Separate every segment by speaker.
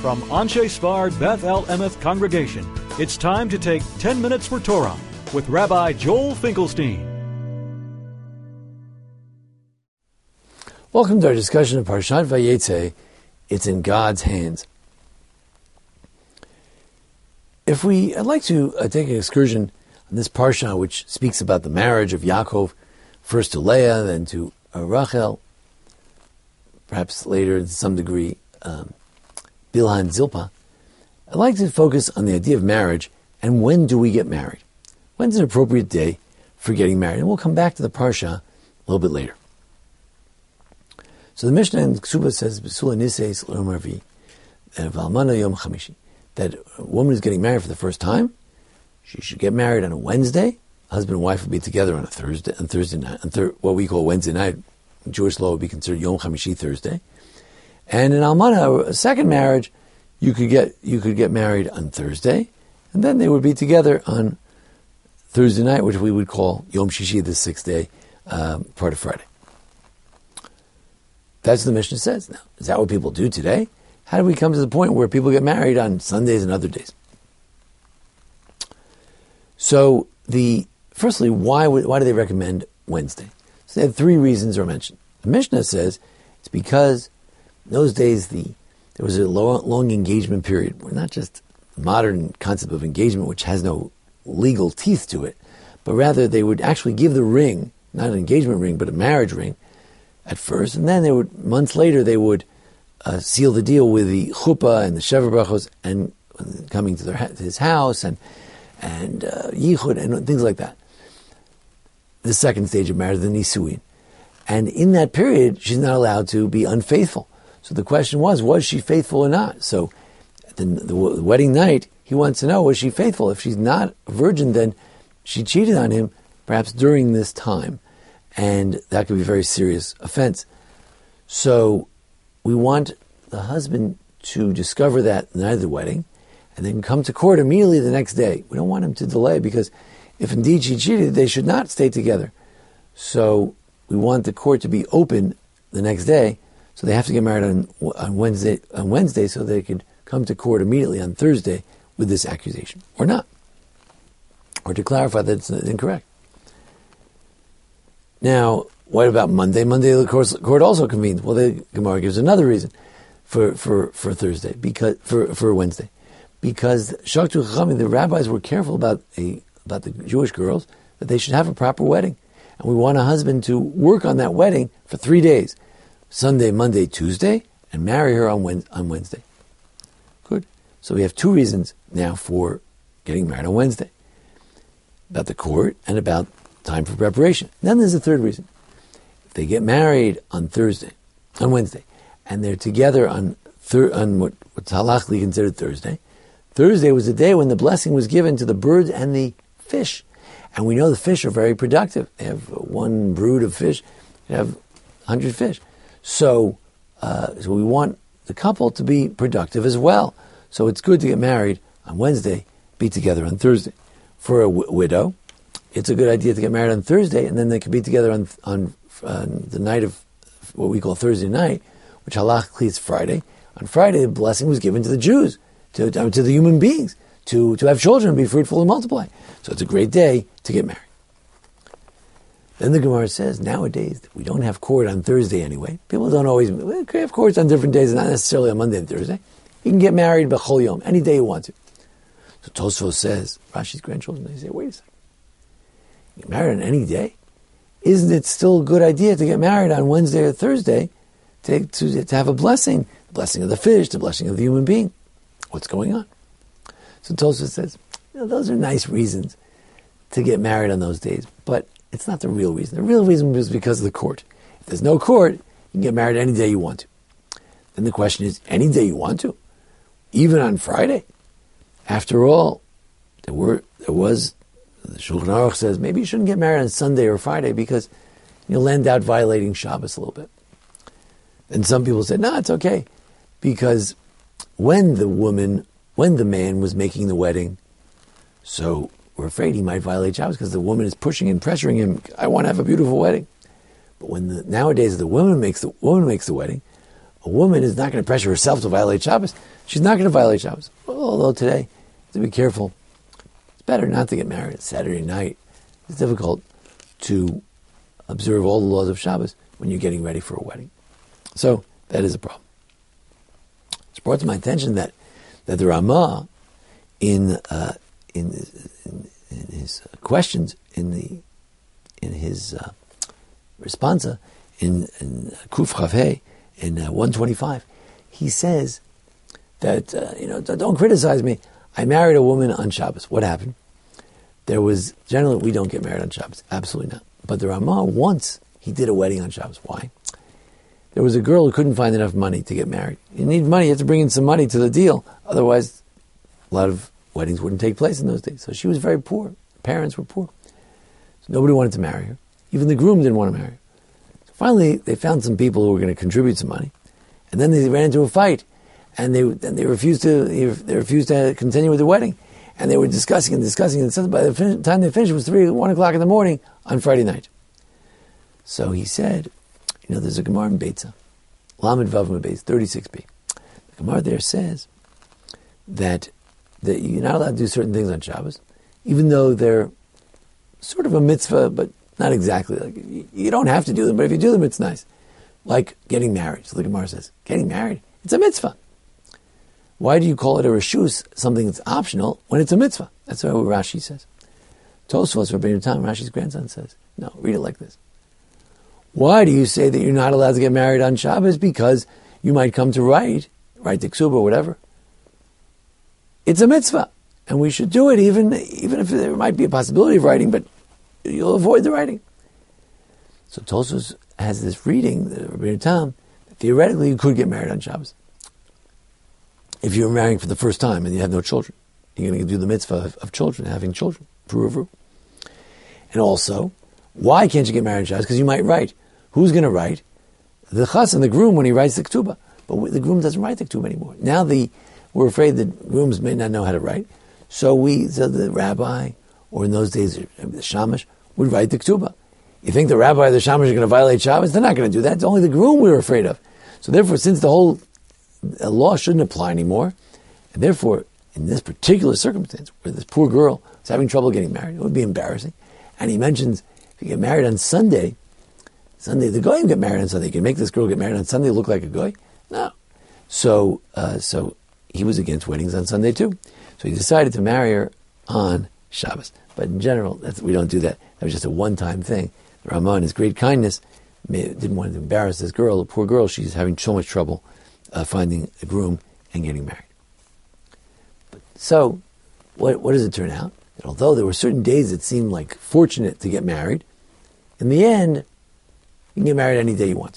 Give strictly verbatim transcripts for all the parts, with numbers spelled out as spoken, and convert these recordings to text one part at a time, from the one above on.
Speaker 1: From Anshe Sfard Beth El Emeth Congregation, it's time to take ten minutes for Torah with Rabbi Joel Finkelstein.
Speaker 2: Welcome to our discussion of Parshat Vayetze. It's in God's hands. If we, I'd like to uh, take an excursion on this Parsha, which speaks about the marriage of Yaakov, first to Leah, then to uh, Rachel, perhaps later to some degree, um, Bilhah and Zilpah. I'd like to focus on the idea of marriage and when do we get married? When's an appropriate day for getting married? And we'll come back to the Parsha a little bit later. So the Mishnah in Ksuba says, B'sula Niseis L'Yom Harvi, V'almana Yom Chamishi, that a woman is getting married for the first time. She should get married on a Wednesday. Husband and wife will be together on a Thursday, on Thursday night, on thir- what we call Wednesday night. In Jewish law would be considered Yom Chamishi, Thursday. And in Almana, a second marriage, you could get you could get married on Thursday, and then they would be together on Thursday night, which we would call Yom Shishi, the sixth day, um, part of Friday. That's what the Mishnah says. Now, is that what people do today? How do we come to the point where people get married on Sundays and other days? So, the firstly, why would, why do they recommend Wednesday? So they have three reasons are mentioned. The Mishnah says it's because in those days the there was a long, long engagement period, where not just the modern concept of engagement, which has no legal teeth to it, but rather they would actually give the ring, not an engagement ring, but a marriage ring, at first, and then they would months later they would uh, seal the deal with the chuppah and the shever brachos and coming to, their, to his house and and uh, yichud and things like that. The second stage of marriage, the nisuin, and in that period she's not allowed to be unfaithful. So the question was, was she faithful or not? So the, the wedding night, he wants to know, was she faithful? If she's not a virgin, then she cheated on him, perhaps during this time. And that could be a very serious offense. So we want the husband to discover that the night of the wedding and then come to court immediately the next day. We don't want him to delay, because if indeed she cheated, they should not stay together. So we want the court to be open the next day, so they have to get married on, on Wednesday on Wednesday so they could come to court immediately on Thursday with this accusation, or not. Or to clarify that it's incorrect. Now, what about Monday? Monday, the court also convenes. Well, the Gemara gives another reason for, for, for Thursday, because for, for Wednesday, because Shaktu Chachamim, the rabbis were careful about a about the Jewish girls that they should have a proper wedding, and we want a husband to work on that wedding for three days: Sunday, Monday, Tuesday, and marry her on on Wednesday. Good. So we have two reasons now for getting married on Wednesday: about the court and about time for preparation. Then there's a third reason. If they get married on Thursday, on Wednesday, and they're together on thir- on what, what's halachically considered Thursday, Thursday was the day when the blessing was given to the birds and the fish. And we know the fish are very productive. They have one brood of fish, they have one hundred fish. So, uh, so we want the couple to be productive as well. So it's good to get married on Wednesday, be together on Thursday. For a w- widow, it's a good idea to get married on Thursday, and then they can be together on on, on the night of what we call Thursday night, which halachically is Friday. On Friday, the blessing was given to the Jews, to, to the human beings, to, to have children, be fruitful and multiply. So it's a great day to get married. Then the Gemara says, nowadays, we don't have court on Thursday anyway. People don't always well, have courts on different days, not necessarily on Monday and Thursday. You can get married b'chol yom, any day you want to. So Tosfos says, Rashi's grandchildren, they say, wait a second. Get married on any day? Isn't it still a good idea to get married on Wednesday or Thursday to, to, to have a blessing, the blessing of the fish, the blessing of the human being? What's going on? So Tosfos says, you know, those are nice reasons to get married on those days, but it's not the real reason. The real reason is because of the court. If there's no court, you can get married any day you want to. Then the question is, any day you want to? Even on Friday? After all, there were there was the Shulchan Aruch says maybe you shouldn't get married on Sunday or Friday because you'll end out violating Shabbos a little bit. And some people said, no, it's okay, because when the woman, when the man was making the wedding, so we're afraid he might violate Shabbos because the woman is pushing and pressuring him. I want to have a beautiful wedding. But when the, nowadays the woman makes the woman makes the wedding, a woman is not going to pressure herself to violate Shabbos. She's not going to violate Shabbos. Although today, to be careful, it's better not to get married Saturday night. It's difficult to observe all the laws of Shabbos when you're getting ready for a wedding. So that is a problem. It's brought to my attention that that the Ramah in uh, in, in, in his questions in the in his uh, responsa in, in Kuf Chav Hey in uh, one twenty-five, he says that uh, you know don't criticize me. I married a woman on Shabbos. What happened? There was generally we don't get married on Shabbos, absolutely not. But the Ramah once he did a wedding on Shabbos. Why? There was a girl who couldn't find enough money to get married. You need money, you have to bring in some money to the deal. Otherwise, a lot of weddings wouldn't take place in those days. So she was very poor. Her parents were poor. So nobody wanted to marry her. Even the groom didn't want to marry her. So finally, they found some people who were going to contribute some money. And then they ran into a fight. And they and they refused to they refused to continue with the wedding. And they were discussing and discussing. And by the time they finished, it was three, one o'clock in the morning on Friday night. So he said, you know, there's a Gemara in Beitza, Lamed Vav Beis, thirty-six b. The Gemara there says that, that you're not allowed to do certain things on Shabbos, even though they're sort of a mitzvah, but not exactly. Like you, you don't have to do them, but if you do them, it's nice. Like getting married. So the Gemara says, getting married, it's a mitzvah. Why do you call it a reshus, something that's optional, when it's a mitzvah? That's what Rashi says. Tosfos, Rabbeinu Tam, Rashi's grandson, says, no, read it like this. Why do you say that you're not allowed to get married on Shabbos? Because you might come to write, write the ksuba or whatever. It's a mitzvah, and we should do it even, even if there might be a possibility of writing, but you'll avoid the writing. So Tosfos has this reading, the Rabbeinu Tam, that theoretically you could get married on Shabbos. If you're marrying for the first time and you have no children, you're going to do the mitzvah of, of children, having children, pruvu. And also, why can't you get married on Shabbos? Because you might write. Who's going to write? The chassan, the groom, when he writes the ketubah. But the groom doesn't write the ketubah anymore. Now the we're afraid that grooms may not know how to write. So we, so the rabbi, or in those days the shamash, would write the ketubah. You think the rabbi or the shamash are going to violate Shabbos? They're not going to do that. It's only the groom we're afraid of. So therefore, since the whole law shouldn't apply anymore, and therefore, in this particular circumstance, where this poor girl is having trouble getting married, it would be embarrassing. And he mentions, if you get married on Sunday, Sunday, the goyim get married on Sunday. You can make this girl get married on Sunday look like a goy? No. So, uh, so he was against weddings on Sunday too. So he decided to marry her on Shabbos. But in general, that's, we don't do that. That was just a one-time thing. The Ramah, in his great kindness, didn't want to embarrass this girl, the poor girl. She's having so much trouble uh, finding a groom and getting married. But, so, what, what does it turn out? That although there were certain days that seemed like fortunate to get married, in the end, you can get married any day you want to.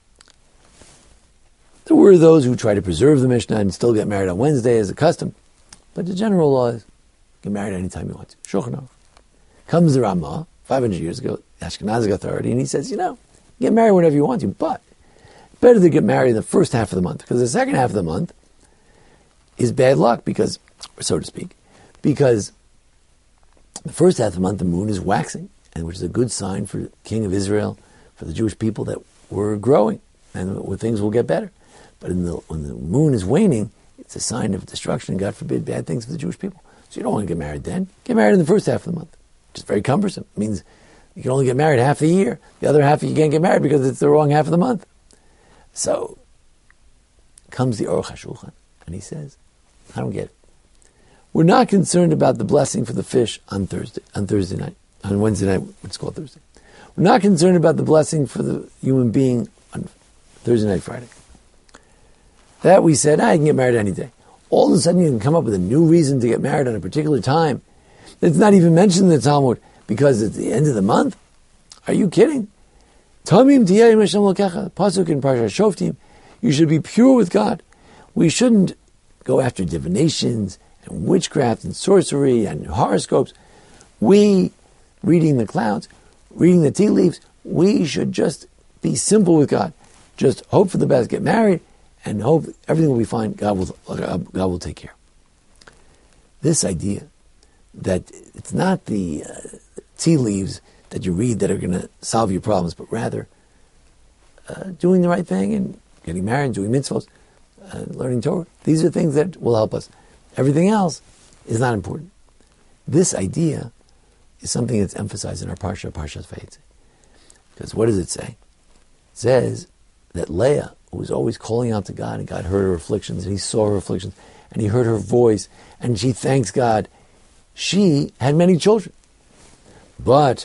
Speaker 2: There were those who try to preserve the Mishnah and still get married on Wednesday as a custom. But the general law is, get married anytime you want to. Shulchan Aruch. Comes the Ramah, five hundred years ago, Ashkenazic authority, and he says, you know, get married whenever you want to, but it's better to get married in the first half of the month, because the second half of the month is bad luck, because, or so to speak, because the first half of the month, the moon is waxing, and which is a good sign for the king of Israel, for the Jewish people, that we're growing and where things will get better. But in the, when the moon is waning, it's a sign of destruction and, God forbid, bad things for the Jewish people. So you don't want to get married then. Get married in the first half of the month. Which is very cumbersome. It means you can only get married half the year. The other half you can't get married because it's the wrong half of the month. So comes the Aruch HaShulchan, and he says, I don't get it. We're not concerned about the blessing for the fish on Thursday, on Thursday night, on Wednesday night, it's called Thursday. We're not concerned about the blessing for the human being on Thursday night, Friday. That we said, ah, you can get married any day. All of a sudden you can come up with a new reason to get married on a particular time. It's not even mentioned in the Talmud because it's the end of the month. Are you kidding? Tamim tiyeh Hashem lokecha. Pasuk in Parashat Shoftim. You should be pure with God. We shouldn't go after divinations and witchcraft and sorcery and horoscopes. We, reading the clouds, reading the tea leaves, we should just be simple with God. Just hope for the best, get married, and hope everything will be fine. God will, God will take care. This idea that it's not the uh, tea leaves that you read that are going to solve your problems, but rather uh, doing the right thing and getting married, doing mitzvot, uh, learning Torah. These are things that will help us. Everything else is not important. This idea is something that's emphasized in our Parsha, Parshas Vayetze. Because what does it say? It says that Leah, who was always calling out to God, and God heard her afflictions, and he saw her afflictions, and he heard her voice, and she thanks God. She had many children. But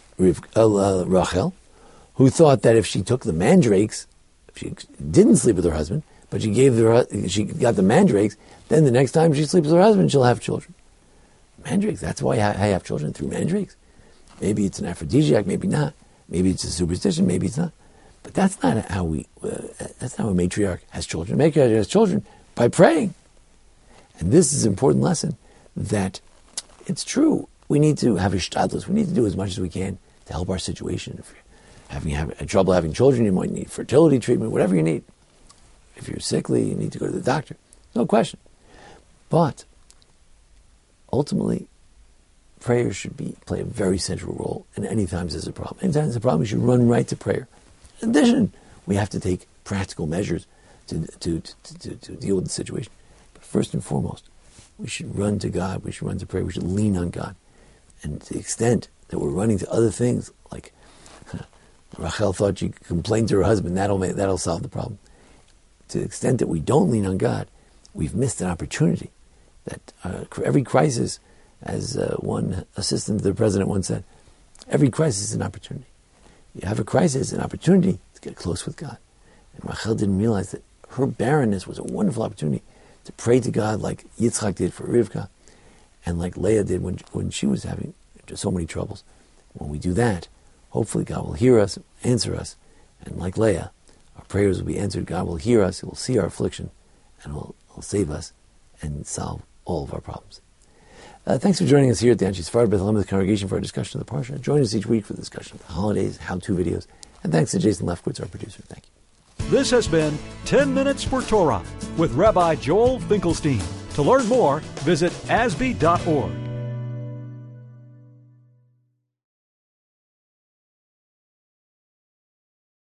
Speaker 2: uh, Rachel, who thought that if she took the mandrakes, if she didn't sleep with her husband, but she gave her, she got the mandrakes, then the next time she sleeps with her husband, she'll have children. Mandrakes, that's why I have children, through mandrakes. Maybe it's an aphrodisiac, maybe not. Maybe it's a superstition, maybe it's not. But that's not how we, uh, that's not how a matriarch has children. A matriarch has children by praying. And this is an important lesson, that it's true. We need to have ishtadlus. We need to do as much as we can to help our situation. If you're having have, trouble having children, you might need fertility treatment, whatever you need. If you're sickly, you need to go to the doctor. No question. But ultimately, prayer should be play a very central role. And any times there's a problem. Anytime there's a problem, we should run right to prayer. In addition, we have to take practical measures to to, to, to, to deal with the situation. But first and foremost, we should run to God. We should run to prayer. We should lean on God. And to the extent that we're running to other things, like Rachel thought she could complain to her husband, that'll make, that'll solve the problem. To the extent that we don't lean on God, we've missed an opportunity. That uh, every crisis, as uh, one assistant to the president once said, every crisis is an opportunity. You have a crisis, an opportunity to get close with God. And Rachel didn't realize that her barrenness was a wonderful opportunity to pray to God like Yitzchak did for Rivka, and like Leah did when, when she was having so many troubles. When we do that, hopefully God will hear us, answer us, and like Leah, our prayers will be answered. God will hear us, He will see our affliction, and will will save us and solve all of our problems. Uh, thanks for joining us here at the Anshe Sephardi Beth Elameth Congregation for our discussion of the Parsha. Join us each week for the discussion of the holidays, how-to videos, and thanks to Jason Lefkowitz, our producer. Thank you.
Speaker 1: This has been ten minutes for Torah with Rabbi Joel Finkelstein. To learn more, visit A S B E dot org.